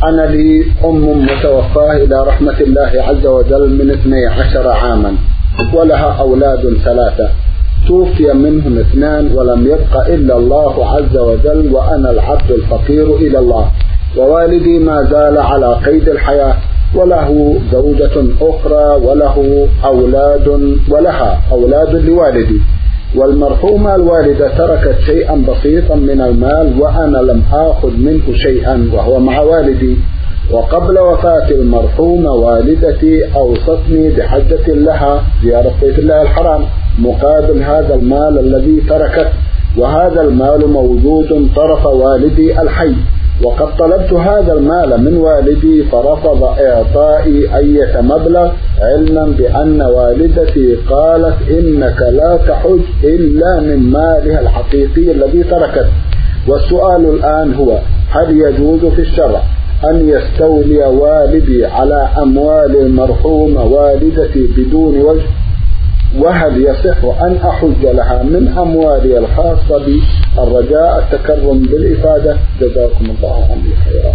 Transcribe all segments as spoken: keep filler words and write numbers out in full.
أنا لي أم متوفاة إلى رحمة الله عز وجل من اثني عشر عاما، ولها أولاد ثلاثة، توفي منهم اثنان ولم يبق إلا الله عز وجل، وأنا العبد الفقير إلى الله، ووالدي ما زال على قيد الحياة، وله زوجة أخرى وله أولاد ولها أولاد لوالدي، والمرحومة الوالدة تركت شيئا بسيطا من المال وأنا لم آخذ منه شيئا وهو مع والدي. وقبل وفاة المرحومة والدتي أوصتني بحجة لها زيارة بيت الله الحرام مقابل هذا المال الذي تركت، وهذا المال موجود طرف والدي الحي، وقد طلبت هذا المال من والدي فرفض إعطائي أي مبلغ، علما بأن والدتي قالت إنك لا تحج إلا من مالها الحقيقي الذي تركت. والسؤال الآن هو: هل يجوز في الشرع أن يستولي والدي على أموال المرحومة والدتي بدون وجه؟ وهل يصح أن أحج لها من أموالي الخاصة بي؟ الرجاء التكرم بالإفادة، جزاكم الله عني خيرا.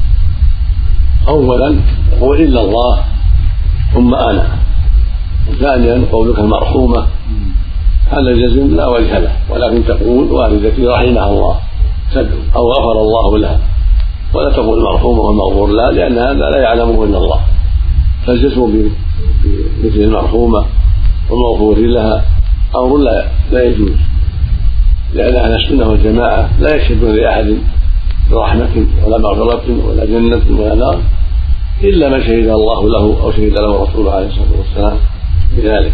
أولا قول إلا الله ثم أنا، وثانيا قولك المرحومة هذا الجزم لا وجه له، ولكن تقول والدتي رحمها الله أو غفر الله لها، ولا تقول المرحومة والمغفور لا، لأن هذا لا يعلمه إلا الله. فالجزم بمثل المرحومة والمغفور لها أمر لا, لا يجوز، لأن أهل السنة والجماعة لا يشهدون لأحد برحمة ولا مغفرة ولا جنة ولا نار إلا من شهد الله له أو شهد له رسوله عليه الصلاة والسلام بذلك.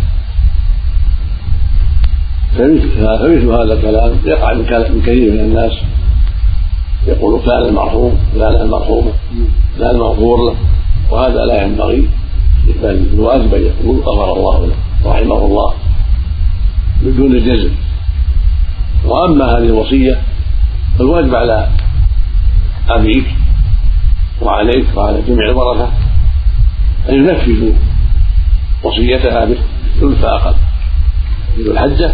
فمثل هذا الكلام يقع من كثير من الناس، يقول فلان المرحوم فلان المرحومة فلان المغفور له، وهذا لا ينبغي، بل الواجب أن يقول غفر الله له رحمه الله بدون الجزم. وأما هذه الوصية فالواجب على أبيك وعليك وعلى جميع الورثة أن ينفذوا وصيتها بالثلث أقل من الحجة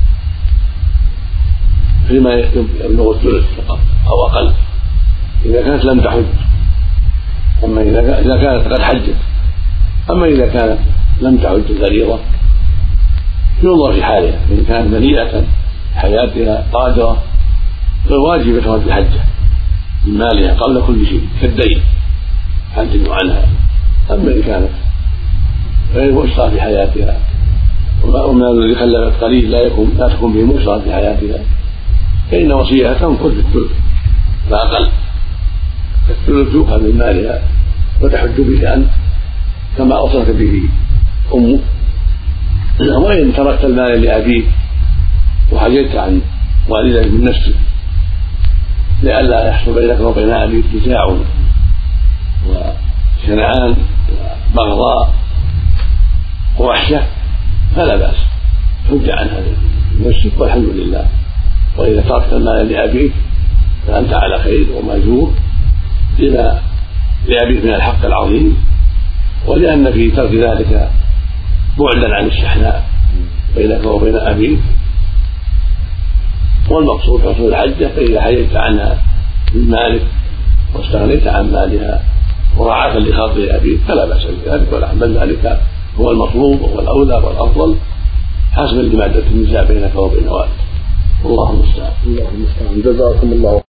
فيما يبلغ الثلث أو أقل إذا كانت لم تحج، أما إذا كانت قد حجت. أما إذا كانت لم تعد الفريضة ينظر في حالها، إن كانت مليئة حياتها قادرة فالواجب يخرج بحجة من مالها قبل كل شيء كالدين حج عنها. أما إن كانت غير مؤسرة في حياتها وما الذي خلفت قليل لا يكون لا تكون به مؤسرة في حياتها فإن وصيتها تنقل في الثلث فأقل، الثلث يؤخذ من مالها وتحج به أنت كما أوصلت به أمك. وإن تركت المال لأبيك وحجزت عن والدك من نفسك لئلا يحصل بينك وبين أبيك نزاع وشنعان وبغضاء ووحشة فلا بأس، حج عن هذا نفسك والحمد لله. وإذا تركت المال لأبيك فأنت على خير ومأجور لما لأبيك من الحق العظيم، ولأن في ترك ذلك بعدا عن الشحناء بينك وبين أبيك، والمقصود حصول الحجة. فإذا حجزت عنها من مالك واستغنيت عن مالها وراعاة لخاطر أبيك فلا بأس بذلك، بل ذلك هو المطلوب وهو الأولى والأفضل حسب لمادة النزاع بينك وبين والدك. الله المستعان. الله المستعان. جزاكم الله